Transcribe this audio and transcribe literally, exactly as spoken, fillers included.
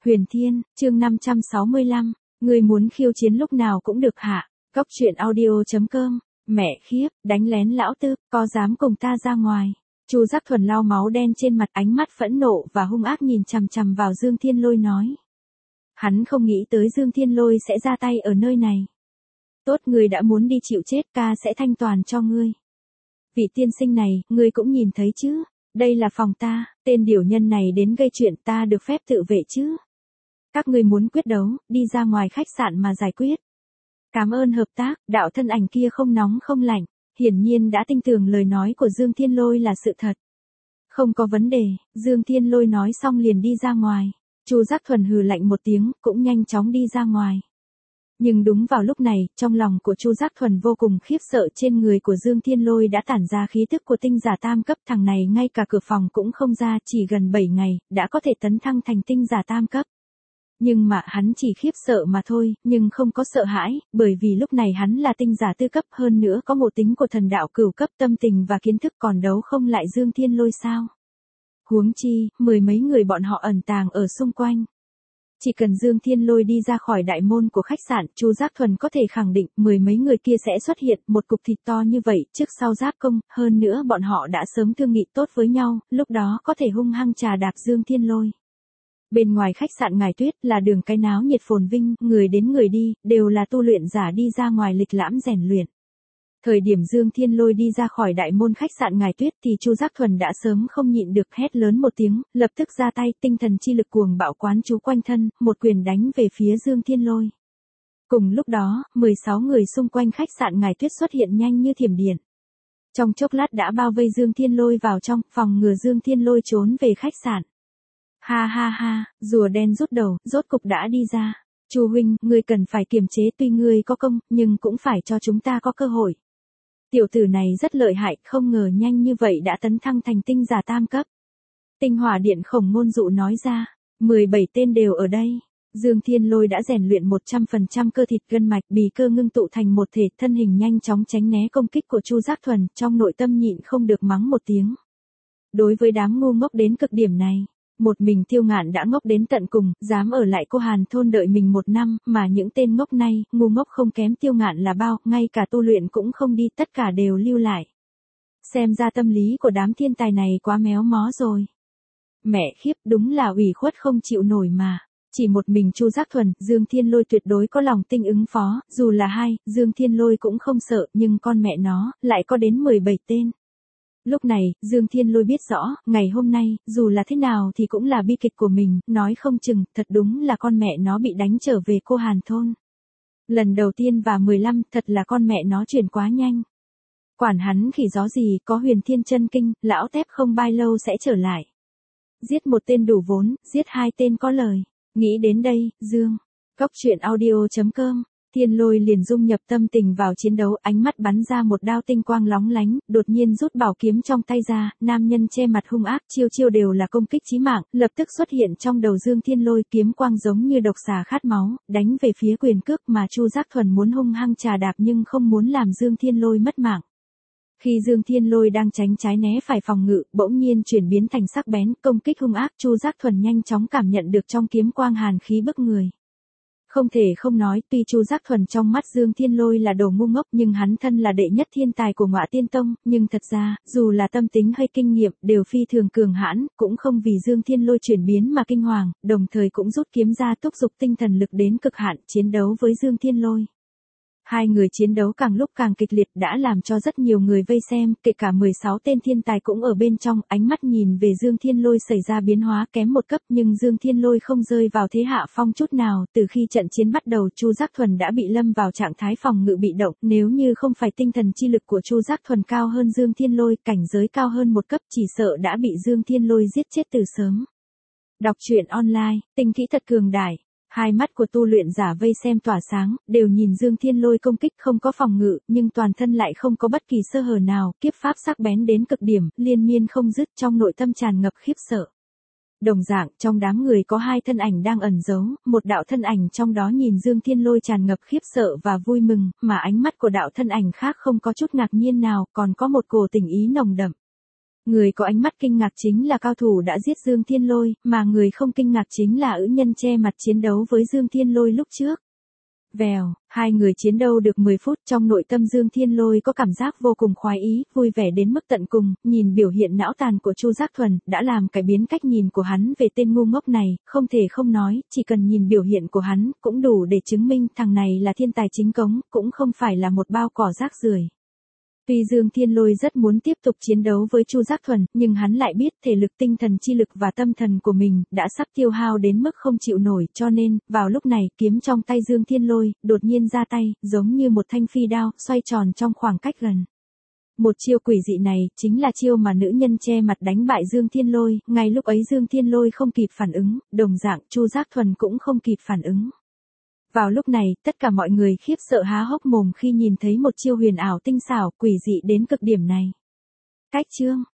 Huyền Thiên, chương năm trăm sáu mươi lăm, người muốn khiêu chiến lúc nào cũng được hả? Cốc truyện audio chấm com, mẹ khiếp, đánh lén lão tư, có dám cùng ta ra ngoài? Chu Giác Thuần lau máu đen trên mặt, ánh mắt phẫn nộ và hung ác nhìn chằm chằm vào Dương Thiên Lôi nói. Hắn không nghĩ tới Dương Thiên Lôi sẽ ra tay ở nơi này. Tốt, người đã muốn đi chịu chết, ca sẽ thanh toàn cho ngươi. Vị tiên sinh này, ngươi cũng nhìn thấy chứ? Đây là phòng ta, tên điểu nhân này đến gây chuyện, ta được phép tự vệ chứ? Các ngươi muốn quyết đấu, đi ra ngoài khách sạn mà giải quyết. Cảm ơn hợp tác, đạo thân ảnh kia không nóng không lạnh, hiển nhiên đã tin tưởng lời nói của Dương Thiên Lôi là sự thật. Không có vấn đề, Dương Thiên Lôi nói xong liền đi ra ngoài. Chu Giác Thuần hừ lạnh một tiếng, cũng nhanh chóng đi ra ngoài. Nhưng đúng vào lúc này, trong lòng của Chu Giác Thuần vô cùng khiếp sợ, trên người của Dương Thiên Lôi đã tản ra khí tức của tinh giả tam cấp, thằng này ngay cả cửa phòng cũng không ra, chỉ gần bảy ngày, đã có thể tấn thăng thành tinh giả tam cấp. Nhưng mà hắn chỉ khiếp sợ mà thôi, nhưng không có sợ hãi, bởi vì lúc này hắn là tinh giả tư cấp, hơn nữa có ngộ tính của thần đạo cửu cấp, tâm tình và kiến thức còn đấu không lại Dương Thiên Lôi sao. Huống chi, mười mấy người bọn họ ẩn tàng ở xung quanh. Chỉ cần Dương Thiên Lôi đi ra khỏi đại môn của khách sạn, Chu Giác Thuần có thể khẳng định mười mấy người kia sẽ xuất hiện, một cục thịt to như vậy, trước sau giáp công, hơn nữa bọn họ đã sớm thương nghị tốt với nhau, lúc đó có thể hung hăng trà đạp Dương Thiên Lôi. Bên ngoài khách sạn Ngải Tuyết là đường cái náo nhiệt phồn vinh, người đến người đi, đều là tu luyện giả đi ra ngoài lịch lãm rèn luyện. Thời điểm Dương Thiên Lôi đi ra khỏi đại môn khách sạn Ngải Tuyết thì Chu Giác Thuần đã sớm không nhịn được, hét lớn một tiếng, lập tức ra tay, tinh thần chi lực cuồng bạo quán chú quanh thân, một quyền đánh về phía Dương Thiên Lôi. Cùng lúc đó, mười sáu người xung quanh khách sạn Ngải Tuyết xuất hiện nhanh như thiểm điện. Trong chốc lát đã bao vây Dương Thiên Lôi vào trong, phòng ngừa Dương Thiên Lôi trốn về khách sạn. Ha ha ha, rùa đen rút đầu, rốt cục đã đi ra. Chu huynh, ngươi cần phải kiềm chế, tuy ngươi có công, nhưng cũng phải cho chúng ta có cơ hội. Tiểu tử này rất lợi hại, không ngờ nhanh như vậy đã tấn thăng thành tinh giả tam cấp. Tinh Hỏa Điện Khổng Ngôn Dụ nói ra, mười bảy tên đều ở đây. Dương Thiên Lôi đã rèn luyện một trăm phần trăm cơ thịt gân mạch, bì cơ ngưng tụ thành một thể, thân hình nhanh chóng tránh né công kích của Chu Giác Thuần, trong nội tâm nhịn không được mắng một tiếng. Đối với đám ngu ngốc đến cực điểm này, một mình Tiêu Ngạn đã ngốc đến tận cùng, dám ở lại Cô Hàn thôn đợi mình một năm, mà những tên ngốc này, ngu ngốc không kém Tiêu Ngạn là bao, ngay cả tu luyện cũng không đi, tất cả đều lưu lại. Xem ra tâm lý của đám thiên tài này quá méo mó rồi. Mẹ khiếp, đúng là ủy khuất không chịu nổi mà. Chỉ một mình Chu Giác Thuần, Dương Thiên Lôi tuyệt đối có lòng tin ứng phó, dù là hai, Dương Thiên Lôi cũng không sợ, nhưng con mẹ nó, lại có đến mười bảy tên. Lúc này, Dương Thiên Lôi biết rõ, ngày hôm nay, dù là thế nào thì cũng là bi kịch của mình, nói không chừng, thật đúng là con mẹ nó bị đánh trở về Cô Hàn thôn. Lần đầu tiên và mười lăm, thật là con mẹ nó chuyển quá nhanh. Quản hắn khỉ gió gì, có Huyền Thiên chân kinh, lão tép không bao lâu sẽ trở lại. Giết một tên đủ vốn, giết hai tên có lời. Nghĩ đến đây, Dương. Cốc truyện audio chấm com. Thiên Lôi liền dung nhập tâm tình vào chiến đấu, ánh mắt bắn ra một đao tinh quang lóng lánh, đột nhiên rút bảo kiếm trong tay ra, nam nhân che mặt hung ác, chiêu chiêu đều là công kích chí mạng, lập tức xuất hiện trong đầu Dương Thiên Lôi, kiếm quang giống như độc xà khát máu, đánh về phía quyền cước mà Chu Giác Thuần muốn hung hăng trà đạp nhưng không muốn làm Dương Thiên Lôi mất mạng. Khi Dương Thiên Lôi đang tránh trái né phải phòng ngự, bỗng nhiên chuyển biến thành sắc bén, công kích hung ác, Chu Giác Thuần nhanh chóng cảm nhận được trong kiếm quang hàn khí bức người. Không thể không nói, tuy Chu Giác Thuần trong mắt Dương Thiên Lôi là đồ ngu ngốc, nhưng hắn thân là đệ nhất thiên tài của Ngọa Tiên Tông, nhưng thật ra, dù là tâm tính hay kinh nghiệm, đều phi thường cường hãn, cũng không vì Dương Thiên Lôi chuyển biến mà kinh hoàng, đồng thời cũng rút kiếm ra thúc giục tinh thần lực đến cực hạn, chiến đấu với Dương Thiên Lôi. Hai người chiến đấu càng lúc càng kịch liệt đã làm cho rất nhiều người vây xem, kể cả mười sáu tên thiên tài cũng ở bên trong, ánh mắt nhìn về Dương Thiên Lôi xảy ra biến hóa kém một cấp, nhưng Dương Thiên Lôi không rơi vào thế hạ phong chút nào, từ khi trận chiến bắt đầu Chu Giác Thuần đã bị lâm vào trạng thái phòng ngự bị động, nếu như không phải tinh thần chi lực của Chu Giác Thuần cao hơn Dương Thiên Lôi, cảnh giới cao hơn một cấp, chỉ sợ đã bị Dương Thiên Lôi giết chết từ sớm. Đọc truyện online, tinh kỹ thật cường đại. Hai mắt của tu luyện giả vây xem tỏa sáng, đều nhìn Dương Thiên Lôi công kích không có phòng ngự, nhưng toàn thân lại không có bất kỳ sơ hở nào, kiếp pháp sắc bén đến cực điểm, liên miên không dứt, trong nội tâm tràn ngập khiếp sợ. Đồng dạng, trong đám người có hai thân ảnh đang ẩn giấu, một đạo thân ảnh trong đó nhìn Dương Thiên Lôi tràn ngập khiếp sợ và vui mừng, mà ánh mắt của đạo thân ảnh khác không có chút ngạc nhiên nào, còn có một cổ tình ý nồng đậm. Người có ánh mắt kinh ngạc chính là cao thủ đã giết Dương Thiên Lôi, mà người không kinh ngạc chính là ữ nhân che mặt chiến đấu với Dương Thiên Lôi lúc trước. Vèo, hai người chiến đấu được mười phút, trong nội tâm Dương Thiên Lôi có cảm giác vô cùng khoái ý, vui vẻ đến mức tận cùng, nhìn biểu hiện não tàn của Chu Giác Thuần, đã làm cải biến cách nhìn của hắn về tên ngu ngốc này, không thể không nói, chỉ cần nhìn biểu hiện của hắn, cũng đủ để chứng minh thằng này là thiên tài chính cống, cũng không phải là một bao cỏ rác rưởi. Tuy Dương Thiên Lôi rất muốn tiếp tục chiến đấu với Chu Giác Thuần, nhưng hắn lại biết thể lực tinh thần chi lực và tâm thần của mình đã sắp tiêu hao đến mức không chịu nổi, cho nên, vào lúc này, kiếm trong tay Dương Thiên Lôi, đột nhiên ra tay, giống như một thanh phi đao, xoay tròn trong khoảng cách gần. Một chiêu quỷ dị này, chính là chiêu mà nữ nhân che mặt đánh bại Dương Thiên Lôi, ngay lúc ấy Dương Thiên Lôi không kịp phản ứng, đồng dạng Chu Giác Thuần cũng không kịp phản ứng. Vào lúc này, tất cả mọi người khiếp sợ há hốc mồm khi nhìn thấy một chiêu huyền ảo tinh xảo, quỷ dị đến cực điểm này. Cách chương